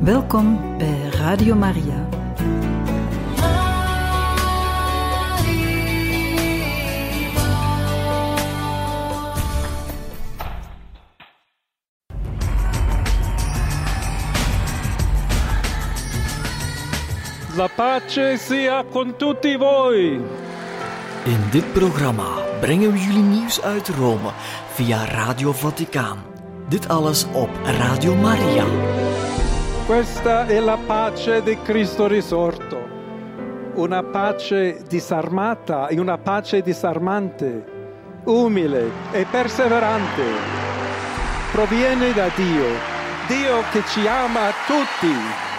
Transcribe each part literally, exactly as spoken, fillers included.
Welkom bij Radio Maria. La pace sia con tutti voi. In dit programma brengen we jullie nieuws uit Rome via Radio Vaticaan. Dit alles op Radio Maria. Questa è la pace di Cristo risorto. Una pace disarmata e una pace disarmante, umile e perseverante. Proviene da Dio, Dio che ci ama tutti.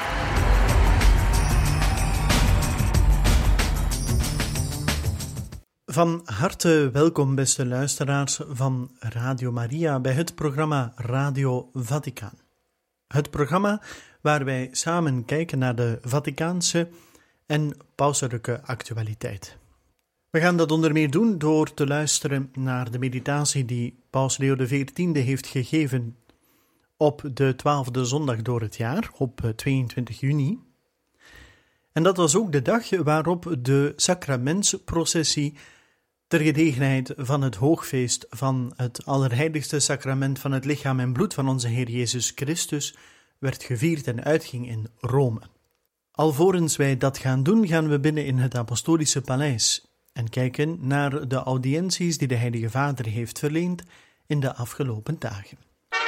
Van harte welkom, beste luisteraars van Radio Maria, bij het programma Radio Vaticaan. Het programma waar wij samen kijken naar de Vaticaanse en pauselijke actualiteit. We gaan dat onder meer doen door te luisteren naar de meditatie die Paus Leo de veertiende heeft gegeven op de twaalfde zondag door het jaar, op tweeëntwintig juni. En dat was ook de dag waarop de sacramentsprocessie ter gelegenheid van het hoogfeest van het allerheiligste sacrament van het lichaam en bloed van onze Heer Jezus Christus werd gevierd en uitging in Rome. Alvorens wij dat gaan doen, gaan we binnen in het Apostolische Paleis en kijken naar de audiënties die de Heilige Vader heeft verleend in de afgelopen dagen.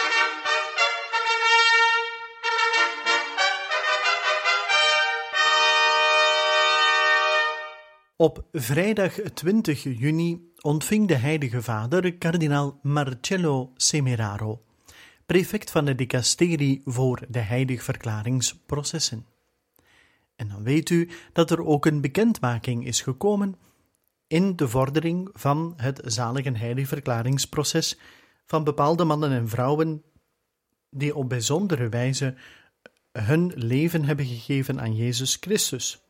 Op vrijdag twintig juni ontving de Heilige Vader kardinaal Marcello Semeraro, prefect van de dicasterie voor de heiligverklaringsprocessen. En dan weet u dat er ook een bekendmaking is gekomen in de vordering van het zalig- en heiligverklaringsproces van bepaalde mannen en vrouwen die op bijzondere wijze hun leven hebben gegeven aan Jezus Christus.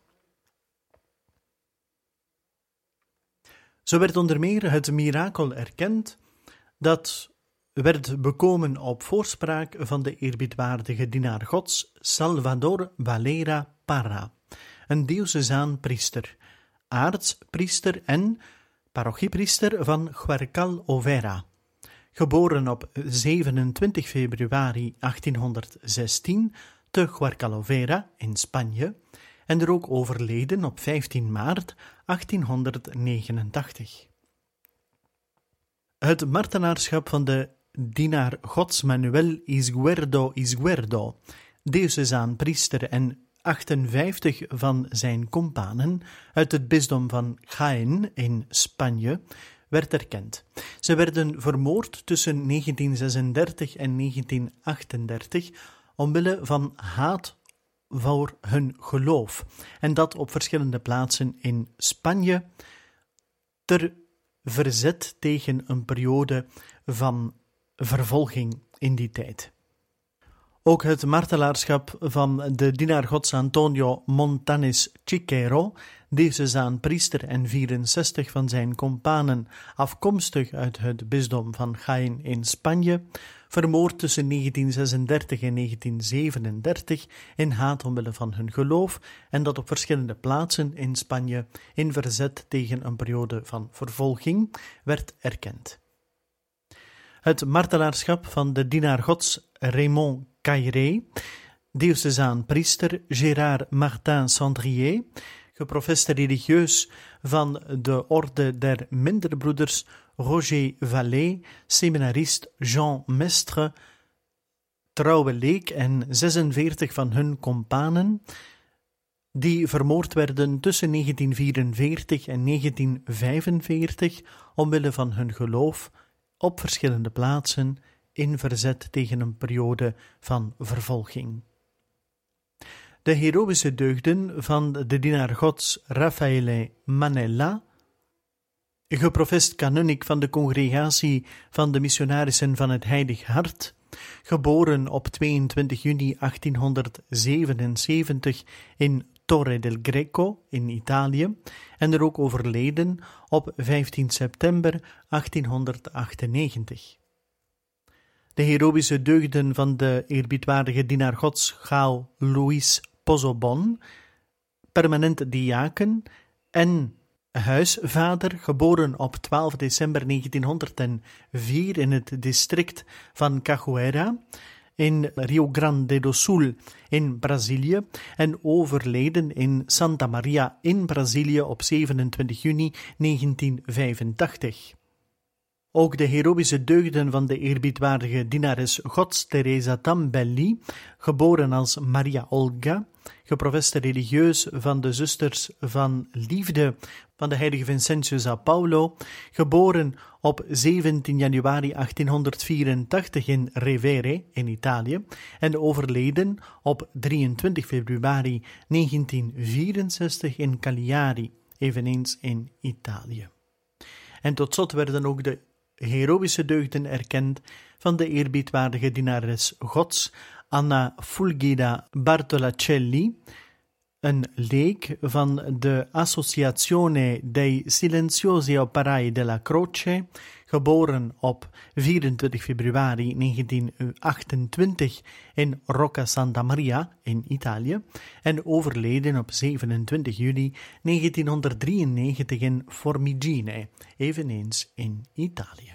Zo werd onder meer het mirakel erkend dat werd bekomen op voorspraak van de eerbiedwaardige dienaar Gods Salvador Valera Parra, een diocesaan priester, aartspriester en parochiepriester van Huarcal Overa, geboren op zevenentwintig februari achttienhonderdzestien te Huarcal Overa in Spanje en er ook overleden op vijftien maart achttienhonderdnegenentachtig. Het martelaarschap van de dienaar Gods Manuel Izquierdo Izquierdo, diocesaan priester en achtenvijftig van zijn companen uit het bisdom van Jaén in Spanje, werd erkend. Ze werden vermoord tussen negentien zesendertig en negentien achtendertig omwille van haat voor hun geloof, en dat op verschillende plaatsen in Spanje, ter verzet tegen een periode van vervolging in die tijd. Ook het martelaarschap van de dienaar Gods Antonio Montanis Chiquero, diocesaan priester en vierenzestig van zijn companen, afkomstig uit het bisdom van Jaén in Spanje, vermoord tussen negentien zesendertig en negentien zevenendertig in haat omwille van hun geloof, en dat op verschillende plaatsen in Spanje in verzet tegen een periode van vervolging werd erkend. Het martelaarschap van de dienaar Gods Raymond Cailleret, diocesaan priester Gérard Martin Sandrier, geprofeste religieus van de orde der minderbroeders Roger Vallée, seminarist Jean Mestre, trouwe leek en zesenveertig van hun companen, die vermoord werden tussen negentien vierenveertig en negentien vijfenveertig omwille van hun geloof op verschillende plaatsen in verzet tegen een periode van vervolging. De heroïsche deugden van de dienaar Gods Raffaele Manella, geprofest kanunnik van de congregatie van de missionarissen van het Heilig Hart, geboren op tweeëntwintig juni achttienhonderdzevenenzeventig in Torre del Greco in Italië en er ook overleden op vijftien september achttienhonderdachtennegentig. de heroïsche deugden van de eerbiedwaardige dienaar Gods Gao Luis Pozobon, permanent diaken en huisvader, geboren op twaalf december negentienhonderdvier in het district van Cachoeira in Rio Grande do Sul in Brazilië en overleden in Santa Maria in Brazilië op zevenentwintig juni negentienvijfentachtig. Ook de heroïsche deugden van de eerbiedwaardige dienares Gods Teresa Tambelli, geboren als Maria Olga, geprofeste religieus van de Zusters van Liefde van de heilige Vincentius a Paulo, geboren op zeventien januari achttienhonderdvierentachtig in Revere in Italië en overleden op drieëntwintig februari negentienvierenzestig in Cagliari, eveneens in Italië. En tot slot werden ook de heroïsche deugden erkend van de eerbiedwaardige dienares Gods Anna Fulgida Bartolacelli, een leek van de Associazione dei Silenziosi Operai della Croce, geboren op vierentwintig februari negentienachtentwintig in Rocca Santa Maria in Italië en overleden op zevenentwintig juli negentienhonderddrieënnegentig in Formigine, eveneens in Italië.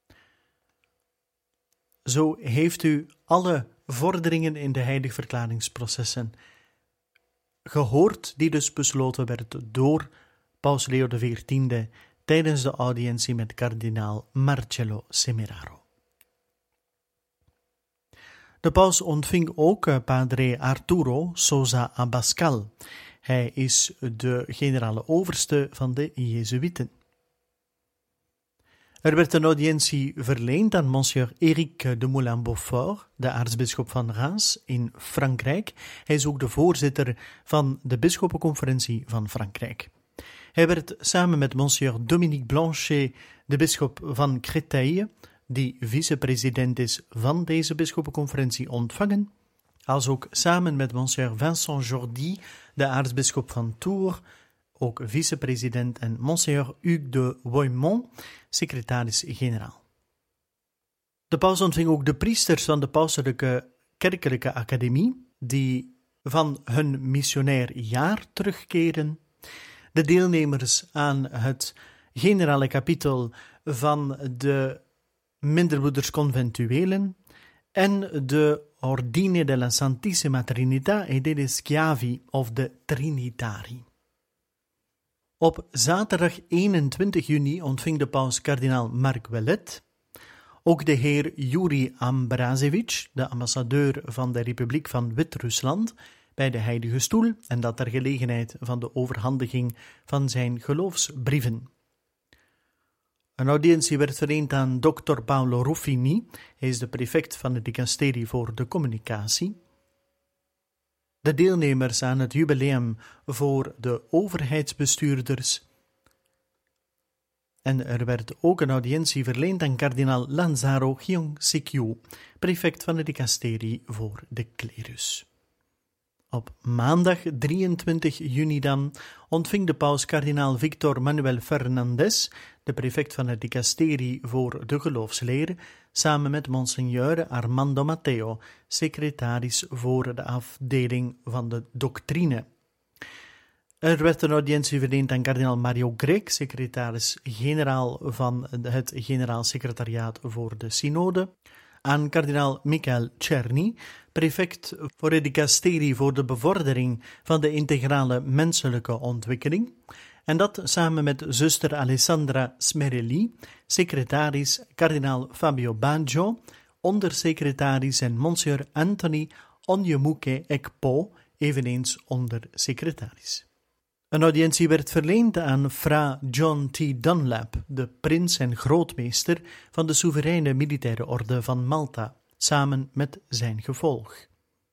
Zo heeft u alle vorderingen in de heiligverklaringsprocessen gehoord, die dus besloten werd door Paus Leo de veertiende tijdens de audiëntie met kardinaal Marcello Semeraro. De paus ontving ook padre Arturo Sosa Abascal. Hij is de generale overste van de Jezuïeten. Er werd een audiëntie verleend aan monsieur Éric de Moulin-Beaufort, de aartsbisschop van Reims in Frankrijk. Hij is ook de voorzitter van de bisschoppenconferentie van Frankrijk. Hij werd samen met monsieur Dominique Blanchet, de bisschop van Créteil, die vicepresident is van deze bisschoppenconferentie, ontvangen, als ook samen met monsieur Vincent Jordi, de aartsbisschop van Tours, ook vicepresident, en monsieur Hugues de Woymont, secretaris-generaal. De paus ontving ook de priesters van de pauselijke kerkelijke academie, die van hun missionair jaar terugkeren, de deelnemers aan het generale kapitel van de minderbroeders conventuelen en de Ordine della Santissima Trinità e degli Schiavi of de Trinitari. Op zaterdag eenentwintig juni ontving de paus kardinaal Marc Ouellet, ook de heer Yuri Ambrazevich, de ambassadeur van de Republiek van Wit-Rusland, bij de Heilige Stoel, en dat ter gelegenheid van de overhandiging van zijn geloofsbrieven. Een audiëntie werd verleend aan dokter Paolo Ruffini, hij is de prefect van het dicasterie voor de communicatie. De deelnemers aan het jubileum voor de overheidsbestuurders. En er werd ook een audiëntie verleend aan kardinaal Lanzaro Gyeong-Sikyu, prefect van het dicasterie voor de clerus. Op maandag drieëntwintig juni dan ontving de paus kardinaal Victor Manuel Fernandez, de prefect van het dicasterie voor de geloofsleer, samen met monseigneur Armando Matteo, secretaris voor de afdeling van de doctrine. Er werd een audiëntie verleend aan kardinaal Mario Grech, secretaris-generaal van het generaal secretariaat voor de synode, aan kardinaal Michael Czerny, prefect voor het dicasterie voor de bevordering van de integrale menselijke ontwikkeling, en dat samen met zuster Alessandra Smerelli, secretaris kardinaal Fabio Baggio, ondersecretaris, en monsieur Anthony Onyemuke Ekpo, eveneens ondersecretaris. Een audiëntie werd verleend aan fra John T. Dunlap, de prins en grootmeester van de soevereine militaire orde van Malta, samen met zijn gevolg.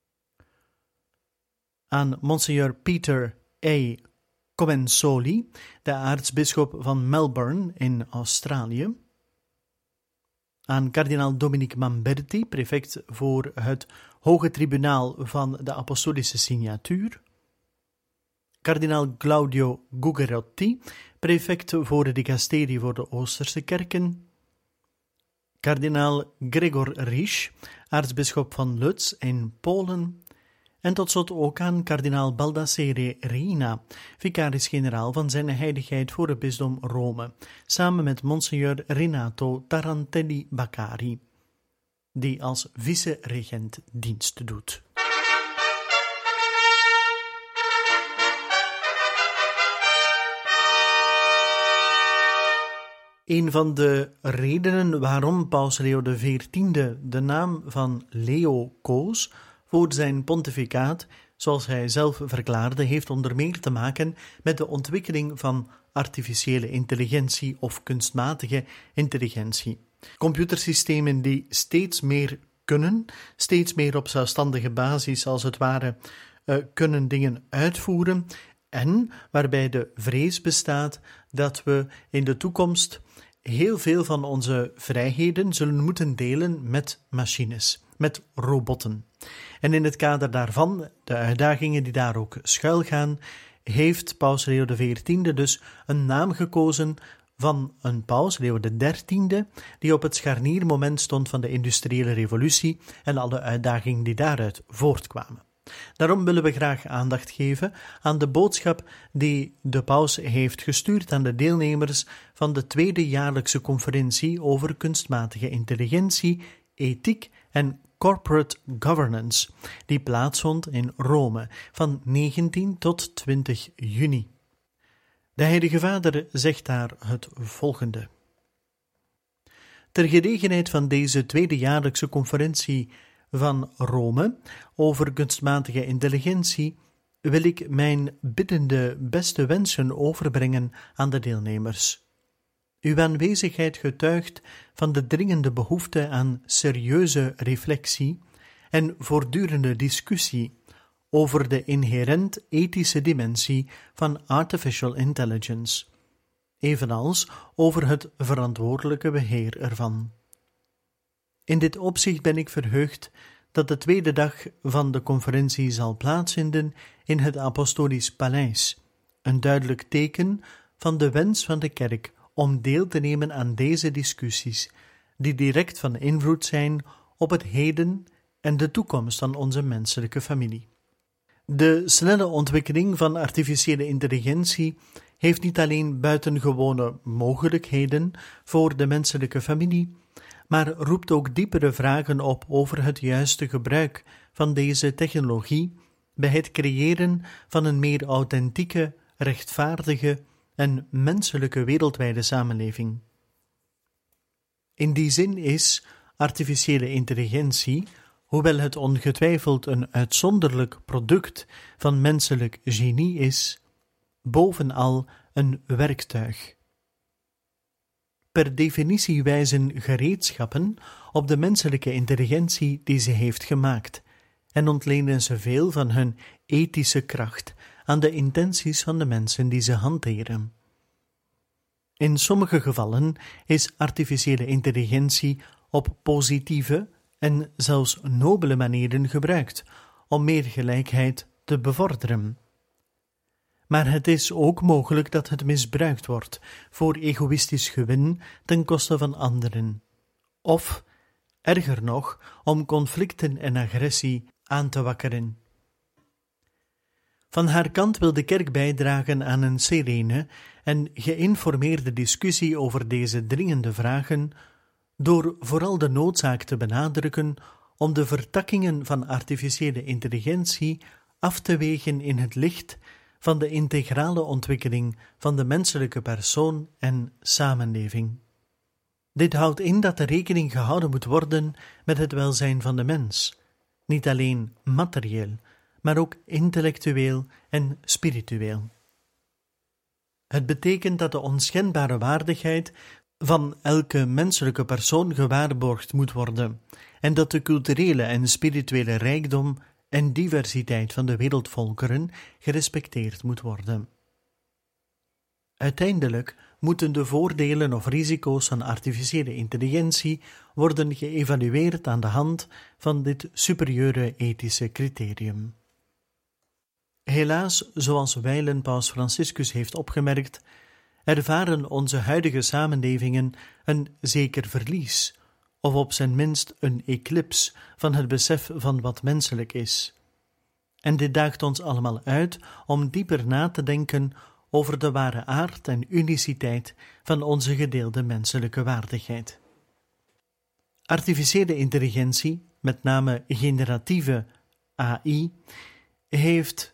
Aan monseigneur Peter A. Comensoli, de aartsbisschop van Melbourne in Australië. Aan kardinaal Dominique Mamberti, prefect voor het Hoge Tribunaal van de Apostolische Signatuur. Kardinaal Claudio Gugerotti, prefect voor het dicasterie voor de Oosterse kerken. kardinaal Gregor Risch, aartsbisschop van Lutz in Polen, en tot slot ook aan kardinaal Baldassare Reina, vicaris-generaal van zijn heiligheid voor het bisdom Rome, samen met monseigneur Renato Tarantelli Baccari, die als vice-regent dienst doet. Een van de redenen waarom paus Leo de veertiende de naam van Leo koos voor zijn pontificaat, zoals hij zelf verklaarde, heeft onder meer te maken met de ontwikkeling van artificiële intelligentie of kunstmatige intelligentie. Computersystemen die steeds meer kunnen, steeds meer op zelfstandige basis als het ware uh, kunnen dingen uitvoeren en waarbij de vrees bestaat dat we in de toekomst heel veel van onze vrijheden zullen moeten delen met machines, met robotten. En in het kader daarvan, de uitdagingen die daar ook schuilgaan, heeft paus Leo de veertiende dus een naam gekozen van een paus, Leo de dertiende, die op het scharniermoment stond van de industriële revolutie en alle uitdagingen die daaruit voortkwamen. Daarom willen we graag aandacht geven aan de boodschap die de paus heeft gestuurd aan de deelnemers van de tweede jaarlijkse conferentie over kunstmatige intelligentie, ethiek en corporate governance, die plaatsvond in Rome van negentien tot twintig juni. De Heilige Vader zegt daar het volgende. Ter gelegenheid van deze tweede jaarlijkse conferentie van Rome over kunstmatige intelligentie wil ik mijn biddende beste wensen overbrengen aan de deelnemers. Uw aanwezigheid getuigt van de dringende behoefte aan serieuze reflectie en voortdurende discussie over de inherent ethische dimensie van artificial intelligence, evenals over het verantwoordelijke beheer ervan. In dit opzicht ben ik verheugd dat de tweede dag van de conferentie zal plaatsvinden in het Apostolisch Paleis, een duidelijk teken van de wens van de Kerk om deel te nemen aan deze discussies, die direct van invloed zijn op het heden en de toekomst van onze menselijke familie. De snelle ontwikkeling van artificiële intelligentie heeft niet alleen buitengewone mogelijkheden voor de menselijke familie, maar roept ook diepere vragen op over het juiste gebruik van deze technologie bij het creëren van een meer authentieke, rechtvaardige en menselijke wereldwijde samenleving. In die zin is artificiële intelligentie, hoewel het ongetwijfeld een uitzonderlijk product van menselijk genie is, bovenal een werktuig. Per definitie wijzen gereedschappen op de menselijke intelligentie die ze heeft gemaakt en ontlenen ze veel van hun ethische kracht aan de intenties van de mensen die ze hanteren. In sommige gevallen is artificiële intelligentie op positieve en zelfs nobele manieren gebruikt om meer gelijkheid te bevorderen. Maar het is ook mogelijk dat het misbruikt wordt voor egoïstisch gewin ten koste van anderen, of, erger nog, om conflicten en agressie aan te wakkeren. Van haar kant wil de Kerk bijdragen aan een serene en geïnformeerde discussie over deze dringende vragen, door vooral de noodzaak te benadrukken om de vertakkingen van artificiële intelligentie af te wegen in het licht van de integrale ontwikkeling van de menselijke persoon en samenleving. Dit houdt in dat er rekening gehouden moet worden met het welzijn van de mens, niet alleen materieel, maar ook intellectueel en spiritueel. Het betekent dat de onschendbare waardigheid van elke menselijke persoon gewaarborgd moet worden en dat de culturele en spirituele rijkdom en diversiteit van de wereldvolkeren gerespecteerd moet worden. Uiteindelijk moeten de voordelen of risico's van artificiële intelligentie worden geëvalueerd aan de hand van dit superieure ethische criterium. Helaas, zoals wijlen Paus Franciscus heeft opgemerkt, ervaren onze huidige samenlevingen een zeker verlies of op zijn minst een eclips van het besef van wat menselijk is. En dit daagt ons allemaal uit om dieper na te denken over de ware aard en uniciteit van onze gedeelde menselijke waardigheid. Artificiële intelligentie, met name generatieve A I, heeft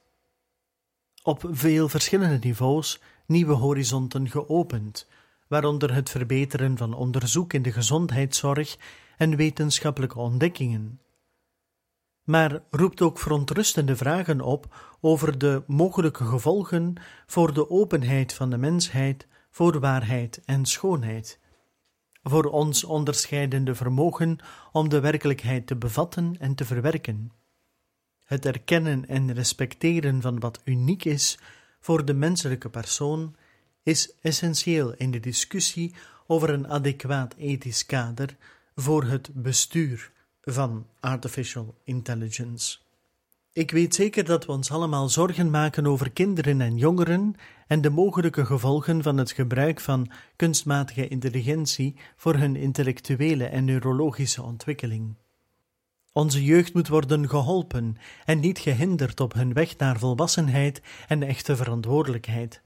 op veel verschillende niveaus nieuwe horizonten geopend, waaronder het verbeteren van onderzoek in de gezondheidszorg en wetenschappelijke ontdekkingen. Maar roept ook verontrustende vragen op over de mogelijke gevolgen voor de openheid van de mensheid voor waarheid en schoonheid, voor ons onderscheidende vermogen om de werkelijkheid te bevatten en te verwerken. Het erkennen en respecteren van wat uniek is voor de menselijke persoon is essentieel in de discussie over een adequaat ethisch kader voor het bestuur van artificial intelligence. Ik weet zeker dat we ons allemaal zorgen maken over kinderen en jongeren en de mogelijke gevolgen van het gebruik van kunstmatige intelligentie voor hun intellectuele en neurologische ontwikkeling. Onze jeugd moet worden geholpen en niet gehinderd op hun weg naar volwassenheid en echte verantwoordelijkheid.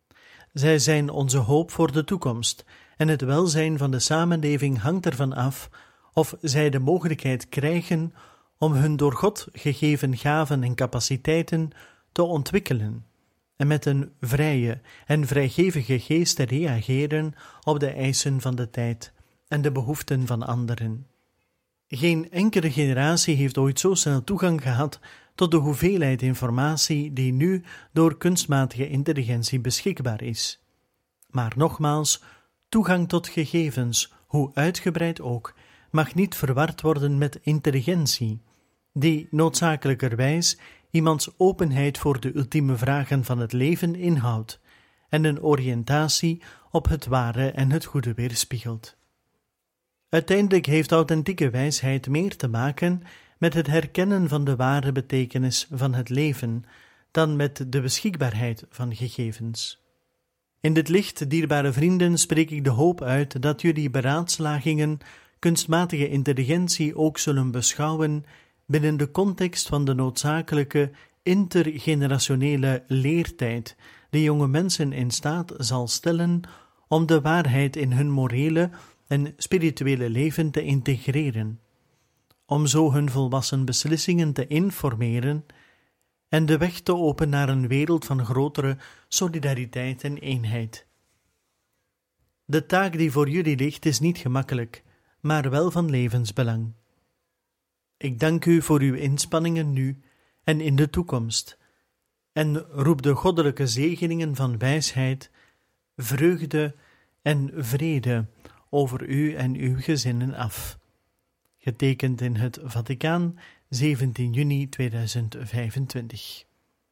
Zij zijn onze hoop voor de toekomst en het welzijn van de samenleving hangt ervan af of zij de mogelijkheid krijgen om hun door God gegeven gaven en capaciteiten te ontwikkelen en met een vrije en vrijgevige geest te reageren op de eisen van de tijd en de behoeften van anderen. Geen enkele generatie heeft ooit zo snel toegang gehad tot de hoeveelheid informatie die nu door kunstmatige intelligentie beschikbaar is. Maar nogmaals, toegang tot gegevens, hoe uitgebreid ook, mag niet verward worden met intelligentie, die noodzakelijkerwijs iemands openheid voor de ultieme vragen van het leven inhoudt en een oriëntatie op het ware en het goede weerspiegelt. Uiteindelijk heeft authentieke wijsheid meer te maken met het herkennen van de ware betekenis van het leven dan met de beschikbaarheid van gegevens. In dit licht, dierbare vrienden, spreek ik de hoop uit dat jullie beraadslagingen kunstmatige intelligentie ook zullen beschouwen binnen de context van de noodzakelijke intergenerationele leertijd die jonge mensen in staat zal stellen om de waarheid in hun morele en spirituele leven te integreren, om zo hun volwassen beslissingen te informeren en de weg te openen naar een wereld van grotere solidariteit en eenheid. De taak die voor jullie ligt is niet gemakkelijk, maar wel van levensbelang. Ik dank u voor uw inspanningen nu en in de toekomst, en roep de goddelijke zegeningen van wijsheid, vreugde en vrede over u en uw gezinnen af. Getekend in het Vaticaan, zeventien juni tweeduizend vijfentwintig.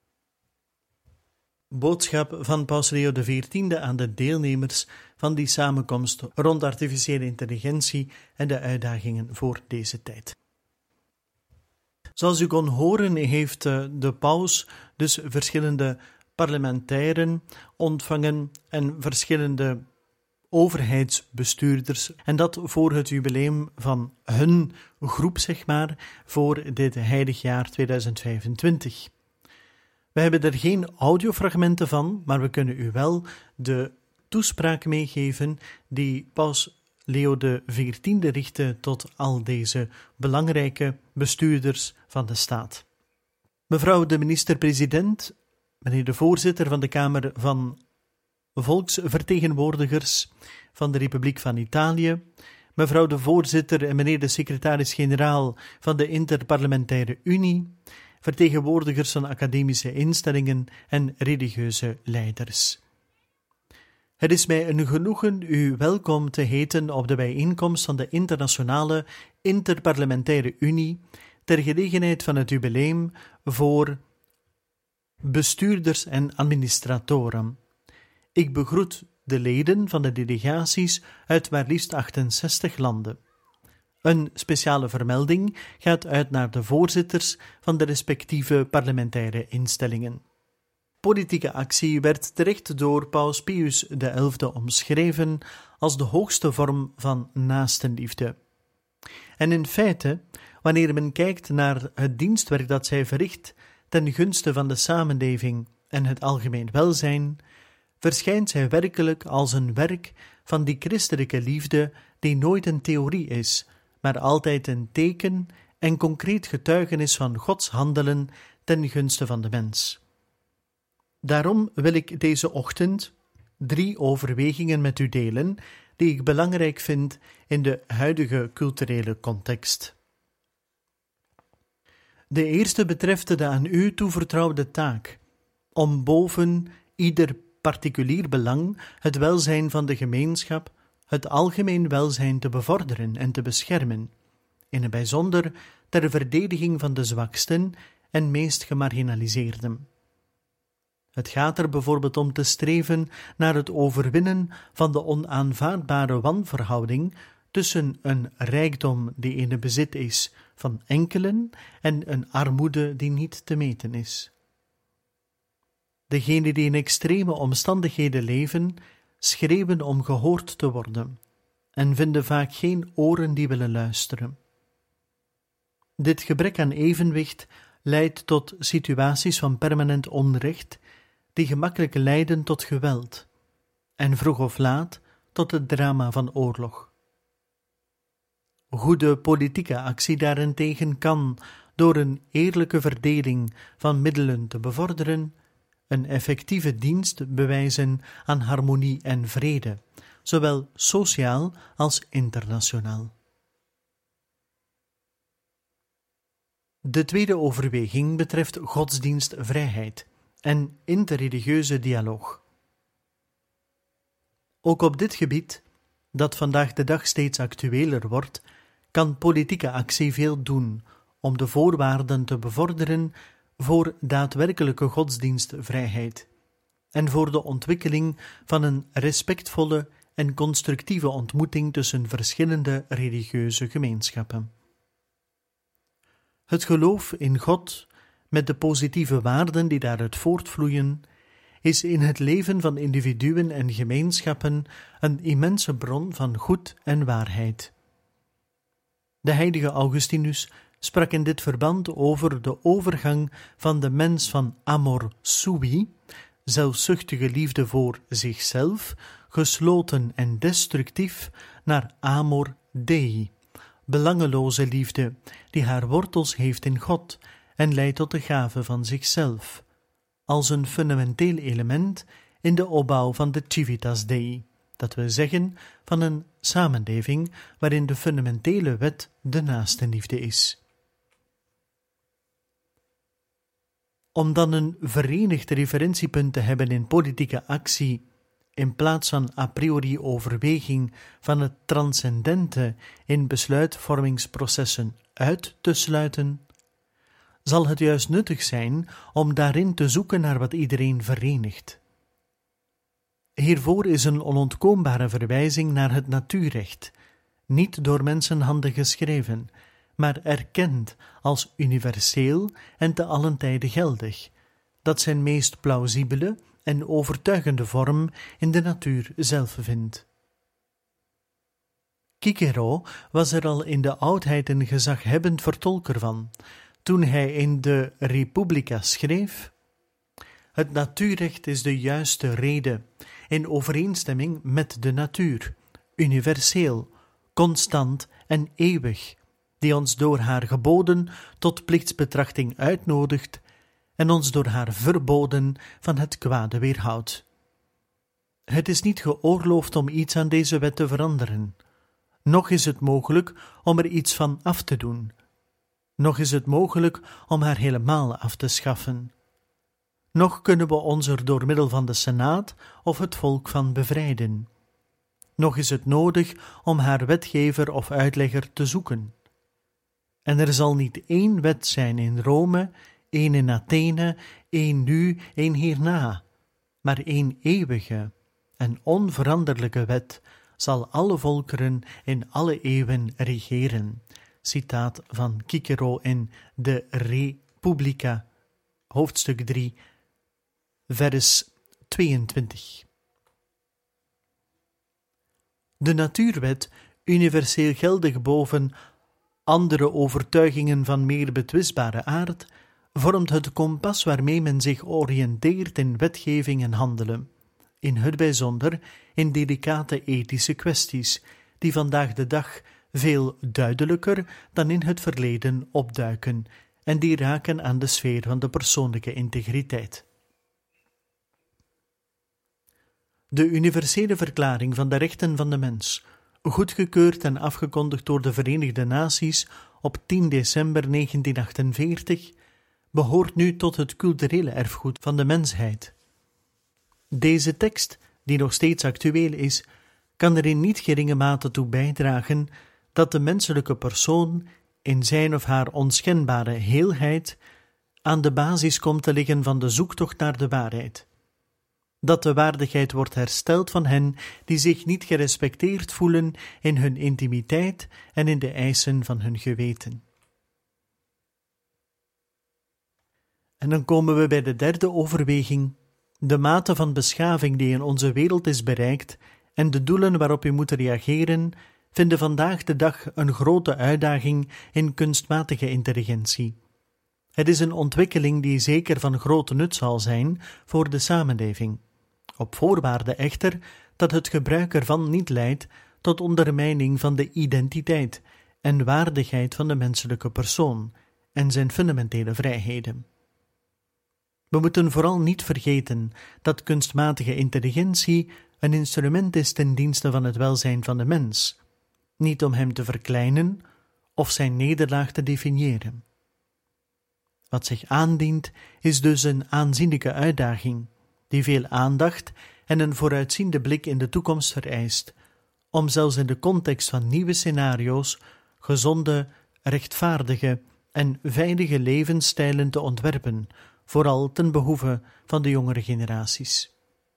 Boodschap van Paus Leo de veertiende aan de deelnemers van die samenkomst rond artificiële intelligentie en de uitdagingen voor deze tijd. Zoals u kon horen heeft de paus dus verschillende parlementairen ontvangen en verschillende overheidsbestuurders, en dat voor het jubileum van hun groep, zeg maar, voor dit heilig jaar tweeduizend vijfentwintig. We hebben er geen audiofragmenten van, maar we kunnen u wel de toespraak meegeven die paus Leo de veertiende richtte tot al deze belangrijke bestuurders van de staat. Mevrouw de minister-president, meneer de voorzitter van de Kamer van Volksvertegenwoordigers van de Republiek van Italië, mevrouw de voorzitter en meneer de secretaris-generaal van de Interparlementaire Unie, vertegenwoordigers van academische instellingen en religieuze leiders. Het is mij een genoegen u welkom te heten op de bijeenkomst van de Internationale Interparlementaire Unie ter gelegenheid van het jubileum voor bestuurders en administratoren. Ik begroet de leden van de delegaties uit maar liefst achtenzestig landen. Een speciale vermelding gaat uit naar de voorzitters van de respectieve parlementaire instellingen. Politieke actie werd terecht door Paus Pius de elfde omschreven als de hoogste vorm van naastenliefde. En in feite, wanneer men kijkt naar het dienstwerk dat zij verricht ten gunste van de samenleving en het algemeen welzijn, verschijnt zij werkelijk als een werk van die christelijke liefde die nooit een theorie is, maar altijd een teken en concreet getuigenis van Gods handelen ten gunste van de mens. Daarom wil ik deze ochtend drie overwegingen met u delen die ik belangrijk vind in de huidige culturele context. De eerste betreft de aan u toevertrouwde taak om boven ieder particulier belang het welzijn van de gemeenschap, het algemeen welzijn te bevorderen en te beschermen, in het bijzonder ter verdediging van de zwaksten en meest gemarginaliseerden. Het gaat er bijvoorbeeld om te streven naar het overwinnen van de onaanvaardbare wanverhouding tussen een rijkdom die in het bezit is van enkelen en een armoede die niet te meten is. Degenen die in extreme omstandigheden leven, schreeuwen om gehoord te worden en vinden vaak geen oren die willen luisteren. Dit gebrek aan evenwicht leidt tot situaties van permanent onrecht die gemakkelijk leiden tot geweld en vroeg of laat tot het drama van oorlog. Goede politieke actie daarentegen kan, door een eerlijke verdeling van middelen te bevorderen, een effectieve dienst bewijzen aan harmonie en vrede, zowel sociaal als internationaal. De tweede overweging betreft godsdienstvrijheid en interreligieuze dialoog. Ook op dit gebied, dat vandaag de dag steeds actueler wordt, kan politieke actie veel doen om de voorwaarden te bevorderen voor daadwerkelijke godsdienstvrijheid en voor de ontwikkeling van een respectvolle en constructieve ontmoeting tussen verschillende religieuze gemeenschappen. Het geloof in God, met de positieve waarden die daaruit voortvloeien, is in het leven van individuen en gemeenschappen een immense bron van goed en waarheid. De heilige Augustinus sprak in dit verband over de overgang van de mens van amor sui, zelfzuchtige liefde voor zichzelf, gesloten en destructief, naar amor dei, belangeloze liefde, die haar wortels heeft in God en leidt tot de gave van zichzelf, als een fundamenteel element in de opbouw van de civitas dei, dat wil zeggen van een samenleving waarin de fundamentele wet de naastenliefde is. Om dan een verenigd referentiepunt te hebben in politieke actie, in plaats van a priori overweging van het transcendente in besluitvormingsprocessen uit te sluiten, zal het juist nuttig zijn om daarin te zoeken naar wat iedereen verenigt. Hiervoor is een onontkoombare verwijzing naar het natuurrecht, niet door mensenhanden geschreven, maar erkend als universeel en te allen tijde geldig, dat zijn meest plausibele en overtuigende vorm in de natuur zelf vindt. Cicero was er al in de oudheid een gezaghebbend vertolker van, toen hij in de Republica schreef: het natuurrecht is de juiste rede, in overeenstemming met de natuur, universeel, constant en eeuwig, die ons door haar geboden tot plichtsbetrachting uitnodigt en ons door haar verboden van het kwade weerhoudt. Het is niet geoorloofd om iets aan deze wet te veranderen, noch is het mogelijk om er iets van af te doen, noch is het mogelijk om haar helemaal af te schaffen. Noch kunnen we ons er door middel van de Senaat of het volk van bevrijden. Noch is het nodig om haar wetgever of uitlegger te zoeken. En er zal niet één wet zijn in Rome, één in Athene, één nu, één hierna, maar één eeuwige en onveranderlijke wet zal alle volkeren in alle eeuwen regeren. Citaat van Cicero in de Republica, hoofdstuk drie, vers tweeëntwintig. De natuurwet, universeel geldig boven andere overtuigingen van meer betwistbare aard, vormt het kompas waarmee men zich oriënteert in wetgeving en handelen, in het bijzonder in delicate ethische kwesties, die vandaag de dag veel duidelijker dan in het verleden opduiken en die raken aan de sfeer van de persoonlijke integriteit. De Universele Verklaring van de Rechten van de Mens, goedgekeurd en afgekondigd door de Verenigde Naties op tien december negentien achtenveertig, behoort nu tot het culturele erfgoed van de mensheid. Deze tekst, die nog steeds actueel is, kan er in niet geringe mate toe bijdragen dat de menselijke persoon in zijn of haar onschendbare heelheid aan de basis komt te liggen van de zoektocht naar de waarheid. Dat de waardigheid wordt hersteld van hen die zich niet gerespecteerd voelen in hun intimiteit en in de eisen van hun geweten. En dan komen we bij de derde overweging, de mate van beschaving die in onze wereld is bereikt en de doelen waarop we moeten reageren, vinden vandaag de dag een grote uitdaging in kunstmatige intelligentie. Het is een ontwikkeling die zeker van grote nut zal zijn voor de samenleving, op voorwaarde echter dat het gebruik ervan niet leidt tot ondermijning van de identiteit en waardigheid van de menselijke persoon en zijn fundamentele vrijheden. We moeten vooral niet vergeten dat kunstmatige intelligentie een instrument is ten dienste van het welzijn van de mens, niet om hem te verkleinen of zijn nederlaag te definiëren. Wat zich aandient is dus een aanzienlijke uitdaging, die veel aandacht en een vooruitziende blik in de toekomst vereist, om zelfs in de context van nieuwe scenario's gezonde, rechtvaardige en veilige levensstijlen te ontwerpen, vooral ten behoeve van de jongere generaties.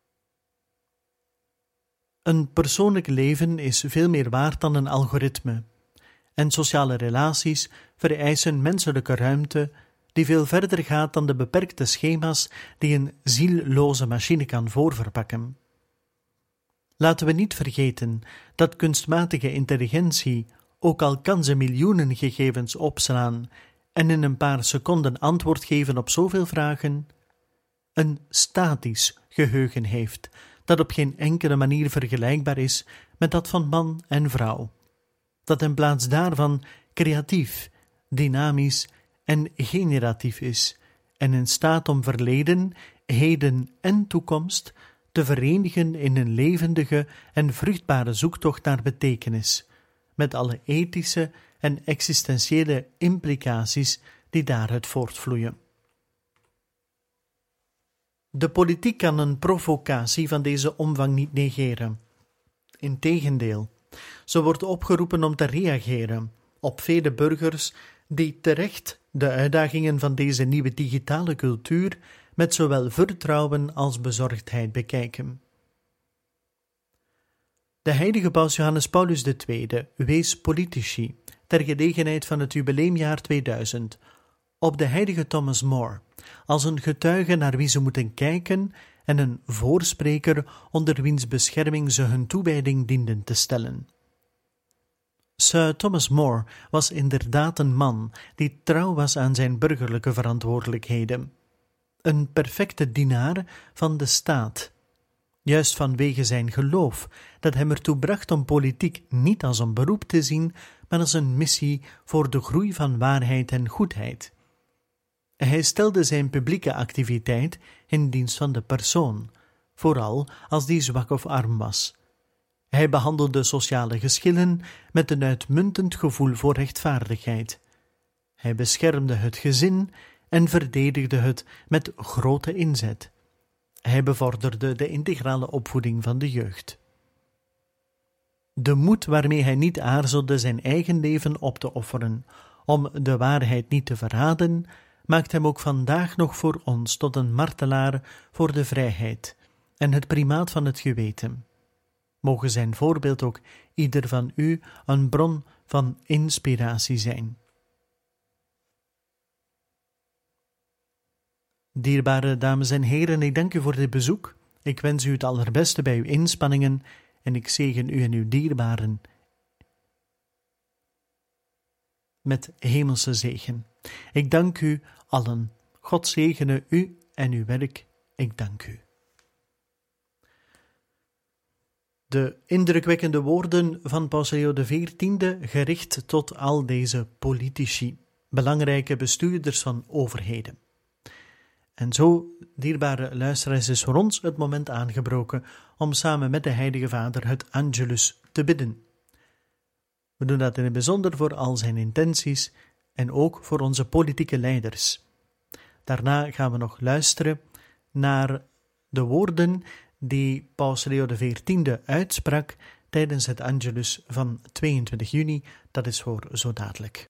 Een persoonlijk leven is veel meer waard dan een algoritme, en sociale relaties vereisen menselijke ruimte die veel verder gaat dan de beperkte schema's die een zielloze machine kan voorverpakken. Laten we niet vergeten dat kunstmatige intelligentie, ook al kan ze miljoenen gegevens opslaan en in een paar seconden antwoord geven op zoveel vragen, een statisch geheugen heeft, dat op geen enkele manier vergelijkbaar is met dat van man en vrouw, dat in plaats daarvan creatief, dynamisch en generatief is en in staat om verleden, heden en toekomst te verenigen in een levendige en vruchtbare zoektocht naar betekenis, met alle ethische en existentiële implicaties die daaruit voortvloeien. De politiek kan een provocatie van deze omvang niet negeren. Integendeel, ze wordt opgeroepen om te reageren op vele burgers die terecht de uitdagingen van deze nieuwe digitale cultuur met zowel vertrouwen als bezorgdheid bekijken. De heilige paus Johannes Paulus de Tweede wees politici, ter gelegenheid van het jubileumjaar tweeduizend, op de heilige Thomas More, als een getuige naar wie ze moeten kijken en een voorspreker onder wiens bescherming ze hun toewijding dienden te stellen. Sir Thomas More was inderdaad een man die trouw was aan zijn burgerlijke verantwoordelijkheden. Een perfecte dienaar van de staat, juist vanwege zijn geloof dat hem ertoe bracht om politiek niet als een beroep te zien, maar als een missie voor de groei van waarheid en goedheid. Hij stelde zijn publieke activiteit in dienst van de persoon, vooral als die zwak of arm was. Hij behandelde sociale geschillen met een uitmuntend gevoel voor rechtvaardigheid. Hij beschermde het gezin en verdedigde het met grote inzet. Hij bevorderde de integrale opvoeding van de jeugd. De moed waarmee hij niet aarzelde zijn eigen leven op te offeren, om de waarheid niet te verraden, maakt hem ook vandaag nog voor ons tot een martelaar voor de vrijheid en het primaat van het geweten. Mogen zijn voorbeeld ook ieder van u een bron van inspiratie zijn. Dierbare dames en heren, ik dank u voor dit bezoek. Ik wens u het allerbeste bij uw inspanningen en ik zegen u en uw dierbaren met hemelse zegen. Ik dank u allen. God zegene u en uw werk. Ik dank u. De indrukwekkende woorden van Paus Leo de veertiende gericht tot al deze politici, belangrijke bestuurders van overheden. En zo, dierbare luisteraars, is voor ons het moment aangebroken om samen met de Heilige Vader het Angelus te bidden. We doen dat in het bijzonder voor al zijn intenties en ook voor onze politieke leiders. Daarna gaan we nog luisteren naar de woorden die Paus Leo de veertiende uitsprak tijdens het Angelus van tweeëntwintig juni. Dat is voor zo dadelijk.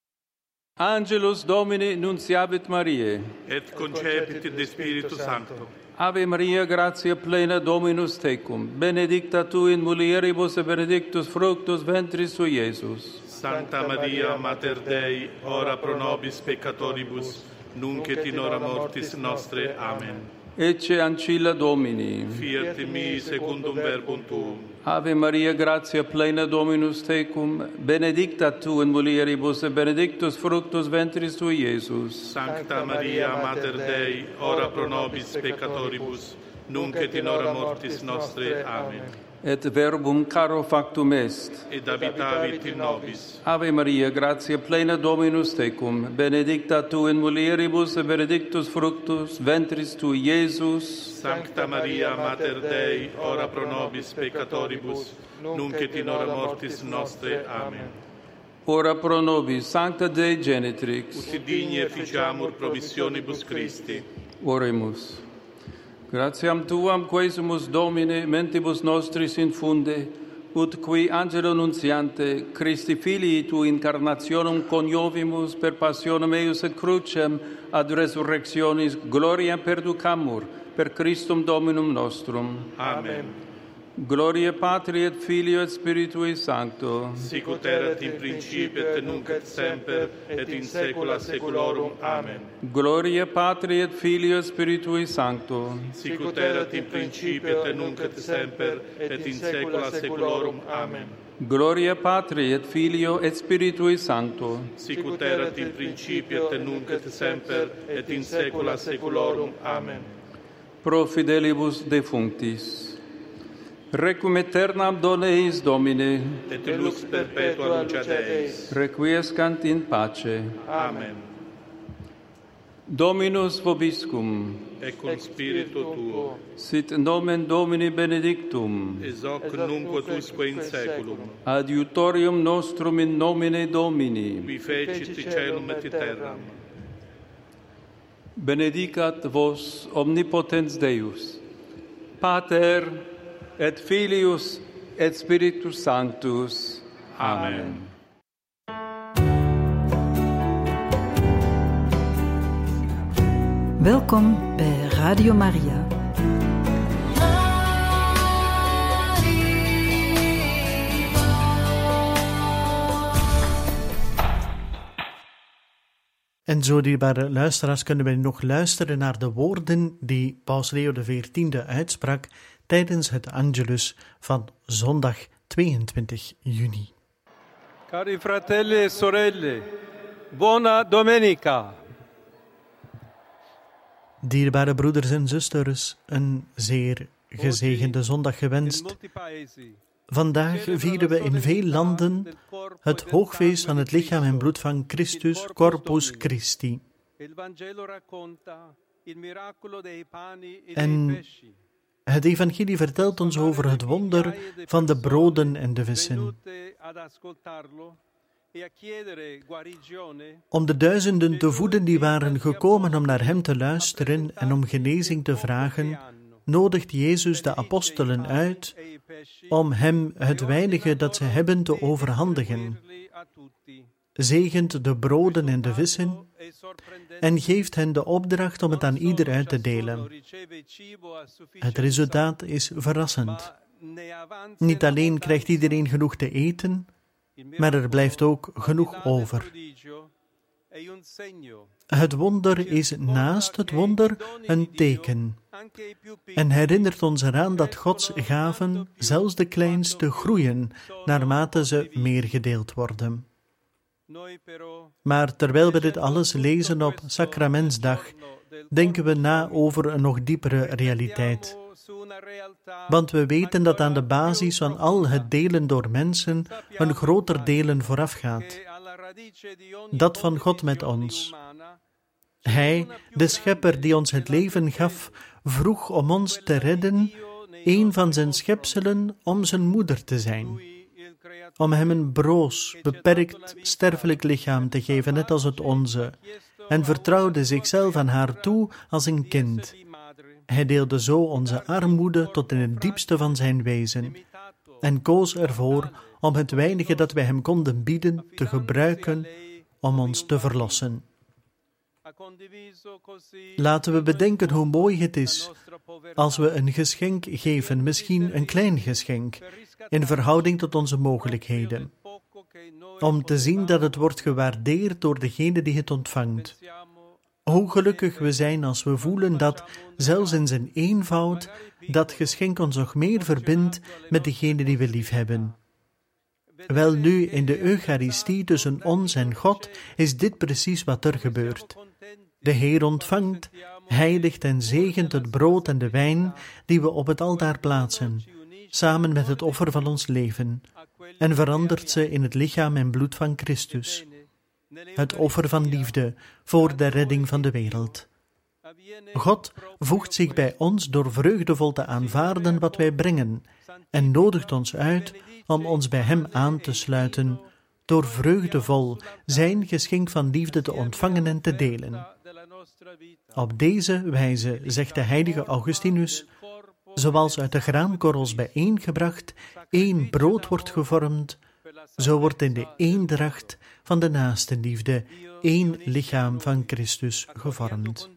Angelus Domini nunciavit Mariae. Et concepit in de Spiritu Sancto. Ave Maria, gratia plena, Dominus tecum. Benedicta tu in mulieribus et benedictus fructus ventris tui, Iesus. Sancta Maria, Mater Dei, ora pro nobis peccatoribus, nunc et in hora mortis nostre. Amen. Ecce ancilla Domini. Fiat in mi secundum verbum tuum. Ave Maria, gratia plena, Dominus tecum. Benedicta tu in mulieribus et benedictus fructus ventris tui, Iesus. Sancta Maria, Mater Dei, ora pro nobis peccatoribus, nunc et in hora mortis nostre. Amen. Et verbum caro factum est. Et habitavit in nobis. Ave Maria, gratia plena, Dominus tecum. Benedicta tu in mulieribus et benedictus fructus ventris tui, Iesus. Sancta Maria, Mater Dei, ora pro nobis peccatoribus, nunc et in hora mortis nostre. Amen. Ora pro nobis, Sancta Dei Genitrix. Ut digni efficiamur promissionibus Christi. Oremus. Gratiam Tuam, quesumus Domine, mentibus nostris infunde, ut qui angelo nuntiante, Christi Filii Tui incarnationem coniovimus per passionem eius et crucem ad resurrectionis gloria perducamur, per Christum Dominum nostrum. Amen. Gloria Patri et Filio et Spiritui Sancto. Sic ut erat in principio et nunc et semper et in saecula saeculorum. Amen. Gloria Patri et Filio et Spiritui Sancto. Sic ut erat in principio et nunc et semper et in saecula saeculorum. Amen. Gloria Patri et Filio et Spiritui Sancto. Sic ut erat in principio et nunc et semper et in saecula saeculorum. Amen. Pro fidelibus defunctis. Requiem aeternam dona eis Domine. Et lux perpetua luceat eis. Requiescant in pace. Amen. Dominus vobiscum. Et cum spiritu tuo. Sit nomen Domini benedictum. Ex hoc nunc ut usque in saeculum. Adiutorium nostrum in nomine Domini. Qui fecit caelum et terram. Benedicat vos omnipotens Deus, Pater et Filius et Spiritus Sanctus. Amen. Welkom bij Radio Maria. En zo, dierbare luisteraars, kunnen wij nog luisteren naar de woorden die Paus Leo de veertiende uitsprak tijdens het Angelus van zondag tweeëntwintig juni. Cari fratelli e sorelle, buona domenica. Dierbare broeders en zusters, een zeer gezegende zondag gewenst. Vandaag vieren we in veel landen het hoogfeest van het lichaam en bloed van Christus, Corpus Christi. En het evangelie vertelt ons over het wonder van de broden en de vissen. Om de duizenden te voeden die waren gekomen om naar hem te luisteren en om genezing te vragen, nodigt Jezus de apostelen uit om hem het weinige dat ze hebben te overhandigen. Zegent de broden en de vissen en geeft hen de opdracht om het aan ieder uit te delen. Het resultaat is verrassend. Niet alleen krijgt iedereen genoeg te eten, maar er blijft ook genoeg over. Het wonder is naast het wonder een teken en herinnert ons eraan dat Gods gaven, zelfs de kleinste, groeien naarmate ze meer gedeeld worden. Maar terwijl we dit alles lezen op Sacramentsdag, denken we na over een nog diepere realiteit. Want we weten dat aan de basis van al het delen door mensen een groter delen voorafgaat. Dat van God met ons. Hij, de Schepper die ons het leven gaf, vroeg om ons te redden, een van zijn schepselen om zijn moeder te zijn. Om hem een broos, beperkt, sterfelijk lichaam te geven, net als het onze, en vertrouwde zichzelf aan haar toe als een kind. Hij deelde zo onze armoede tot in het diepste van zijn wezen en koos ervoor om het weinige dat wij hem konden bieden te gebruiken om ons te verlossen. Laten we bedenken hoe mooi het is als we een geschenk geven, misschien een klein geschenk, in verhouding tot onze mogelijkheden, om te zien dat het wordt gewaardeerd door degene die het ontvangt. Hoe gelukkig we zijn als we voelen dat, zelfs in zijn eenvoud, dat geschenk ons nog meer verbindt met degene die we lief hebben. Wel nu, in de Eucharistie tussen ons en God, is dit precies wat er gebeurt. De Heer ontvangt, heiligt en zegent het brood en de wijn die we op het altaar plaatsen, samen met het offer van ons leven, en verandert ze in het lichaam en bloed van Christus, het offer van liefde voor de redding van de wereld. God voegt zich bij ons door vreugdevol te aanvaarden wat wij brengen en nodigt ons uit om ons bij Hem aan te sluiten, door vreugdevol zijn geschenk van liefde te ontvangen en te delen. Op deze wijze, zegt de heilige Augustinus, zoals uit de graankorrels bijeengebracht één brood wordt gevormd, zo wordt in de eendracht van de naastenliefde één lichaam van Christus gevormd.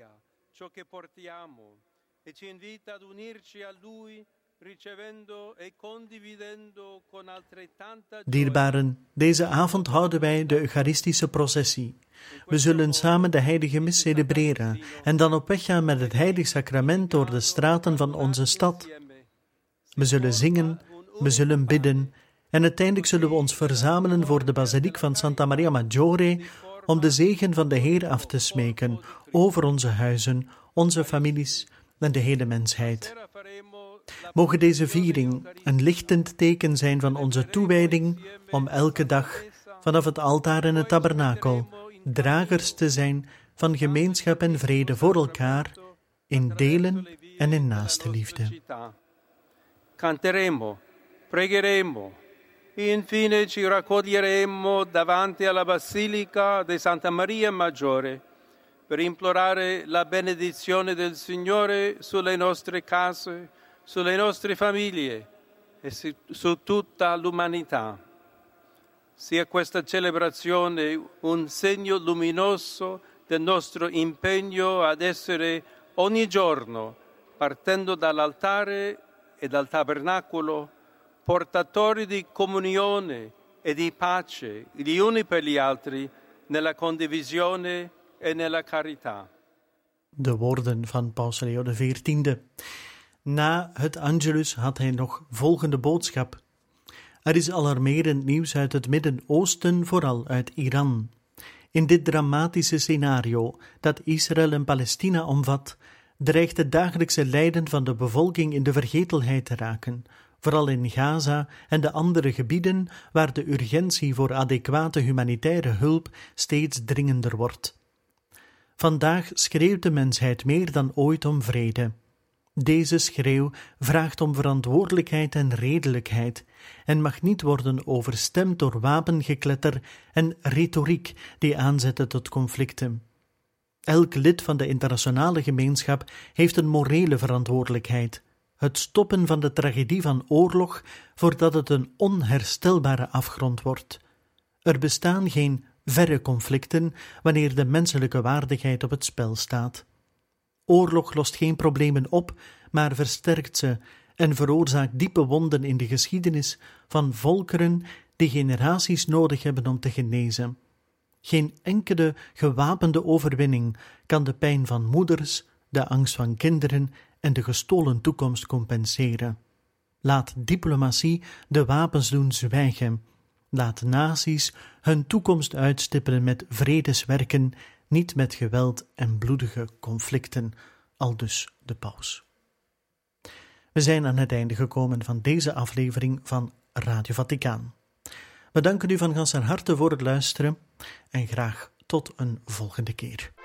Dierbaren, deze avond houden wij de Eucharistische processie. We zullen samen de heilige mis celebreren en dan op weg gaan met het heilig sacrament door de straten van onze stad. We zullen zingen, we zullen bidden en uiteindelijk zullen we ons verzamelen voor de basiliek van Santa Maria Maggiore om de zegen van de Heer af te smeken over onze huizen, onze families en de hele mensheid. Mogen deze viering een lichtend teken zijn van onze toewijding om elke dag vanaf het altaar en het tabernakel dragers te zijn van gemeenschap en vrede voor elkaar in delen en in naaste liefde. Canteremo, pregheremo, infine ci raccoglieremo davanti alla Basilica di Santa Maria Maggiore per implorare la benedizione del Signore sulle nostre case, sulle nostre famiglie e su tutta l'umanità. Sia questa celebrazione un segno luminoso del nostro impegno ad essere ogni giorno, partendo dall'altare e dal tabernacolo, portatori di comunione e di pace gli uni per gli altri nella condivisione e nella carità. De woorden van Paus Leo de veertiende. Na het Angelus had hij nog volgende boodschap. Er is alarmerend nieuws uit het Midden-Oosten, vooral uit Iran. In dit dramatische scenario, dat Israël en Palestina omvat, dreigt het dagelijkse lijden van de bevolking in de vergetelheid te raken, vooral in Gaza en de andere gebieden waar de urgentie voor adequate humanitaire hulp steeds dringender wordt. Vandaag schreeuwt de mensheid meer dan ooit om vrede. Deze schreeuw vraagt om verantwoordelijkheid en redelijkheid en mag niet worden overstemd door wapengekletter en retoriek die aanzetten tot conflicten. Elk lid van de internationale gemeenschap heeft een morele verantwoordelijkheid: het stoppen van de tragedie van oorlog voordat het een onherstelbare afgrond wordt. Er bestaan geen verre conflicten wanneer de menselijke waardigheid op het spel staat. Oorlog lost geen problemen op, maar versterkt ze en veroorzaakt diepe wonden in de geschiedenis van volkeren die generaties nodig hebben om te genezen. Geen enkele gewapende overwinning kan de pijn van moeders, de angst van kinderen en de gestolen toekomst compenseren. Laat diplomatie de wapens doen zwijgen Laat naties hun toekomst uitstippelen met vredeswerken, niet met geweld en bloedige conflicten, aldus de paus. We zijn aan het einde gekomen van deze aflevering van Radio Vaticaan. We danken u van ganser harte voor het luisteren en graag tot een volgende keer.